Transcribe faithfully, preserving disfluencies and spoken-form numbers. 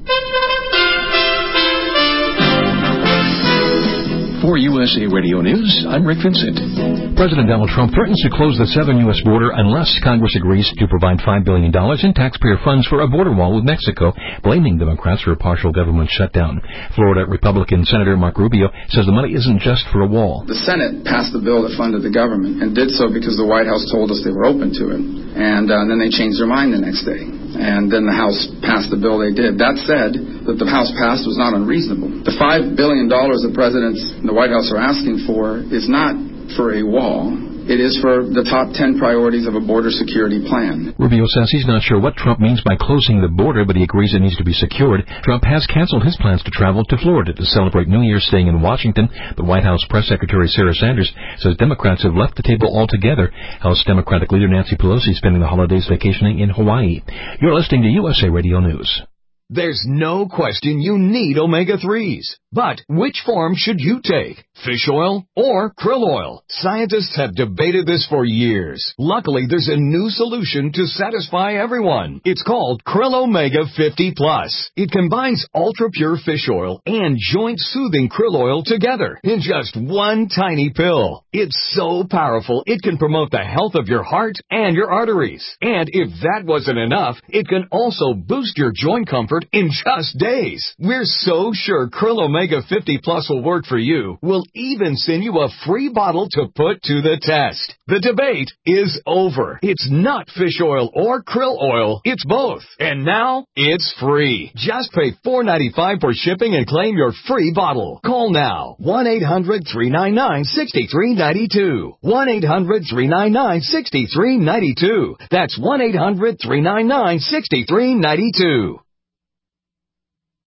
For U S A Radio News, I'm Rick Vincent. President Donald Trump threatens to close the southern U S border unless Congress agrees to provide five billion dollars in taxpayer funds for a border wall with Mexico, blaming Democrats for a partial government shutdown. Florida Republican Senator Marco Rubio says the money isn't just for a wall. The Senate passed the bill that funded the government and did so because the White House told us they were open to it. And uh, then they changed their mind the next day. And then the House passed the bill they did. That said, that the House passed was not unreasonable. The five billion dollars the President and the White House are asking for is not for a wall. It is for the top ten priorities of a border security plan. Rubio says he's not sure what Trump means by closing the border, but he agrees it needs to be secured. Trump has canceled his plans to travel to Florida to celebrate New Year staying in Washington, but White House Press Secretary Sarah Sanders says Democrats have left the table altogether. House Democratic leader Nancy Pelosi spending the holidays vacationing in Hawaii. You're listening to U S A Radio News. There's no question you need omega threes. But which form should you take? Fish oil or krill oil? Scientists have debated this for years. Luckily, there's a new solution to satisfy everyone. It's called Krill Omega fifty plus. It combines ultra-pure fish oil and joint-soothing krill oil together in just one tiny pill. It's so powerful, it can promote the health of your heart and your arteries. And if that wasn't enough, it can also boost your joint comfort in just days. We're so sure Krill Omega fifty plus will work for you. We'll even send you a free bottle to put to the test. The debate is over. It's not fish oil or krill oil. It's both. And now it's free. Just pay four dollars and ninety-five cents for shipping and claim your free bottle. Call now. one eight hundred three nine nine six three nine two. one eight hundred three nine nine six three nine two. That's one eight hundred three nine nine six three nine two.